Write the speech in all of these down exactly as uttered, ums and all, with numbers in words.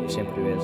Всем привет.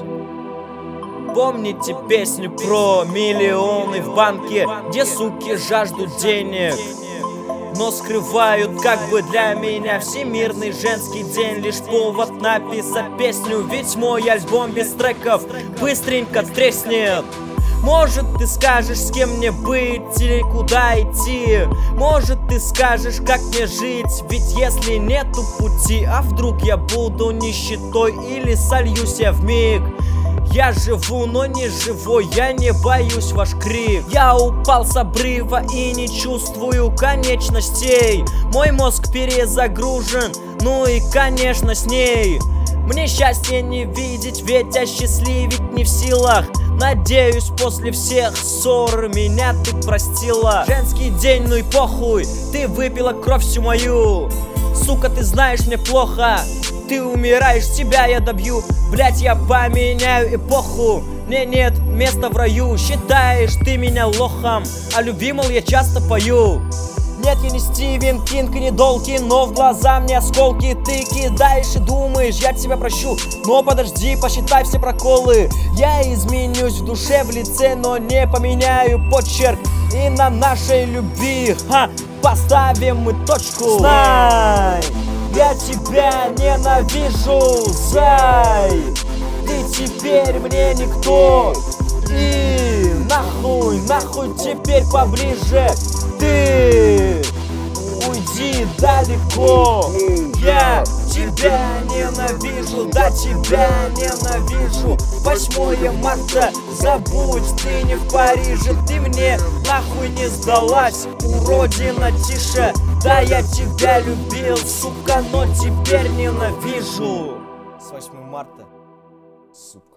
Помните песню про миллионы в банке, где суки жаждут денег, но скрывают как бы для меня всемирный женский день. Лишь повод написать песню, ведь мой альбом без треков быстренько треснет. Может, ты скажешь, с кем мне быть или куда идти. Может, ты скажешь, как мне жить, ведь если нету пути, а вдруг я буду нищетой или сольюсь я вмиг. Я живу, но не живой, я не боюсь ваш крик. Я упал с обрыва и не чувствую конечностей. Мой мозг перезагружен, ну и конечно с ней. Мне счастья не видеть, ведь осчастливить не в силах. Надеюсь, после всех ссор меня ты простила. Женский день, ну и похуй, ты выпила кровь всю мою. Сука, ты знаешь, мне плохо. Ты умираешь, тебя я добью. Блять, я поменяю эпоху. Мне нет места в раю. Считаешь ты меня лохом, а любви, мол, я часто пою. Нет, я не Стивен Кинг и не Долкин, но в глаза мне осколки ты кидаешь и думаешь, я тебя прощу. Но подожди, посчитай все проколы. Я изменюсь в душе, в лице, но не поменяю почерк. И на нашей любви, ха, поставим мы точку. Знай, я тебя ненавижу, зай. Ты теперь мне никто. И нахуй, нахуй теперь поближе. Ты уйди далеко. Я тебя ненавижу, да тебя ненавижу. Восьмое марта, забудь, ты не в Париже. Ты мне нахуй не сдалась, уродина, тише. Да я тебя любил, сука, но теперь ненавижу. С восьмого марта, сука.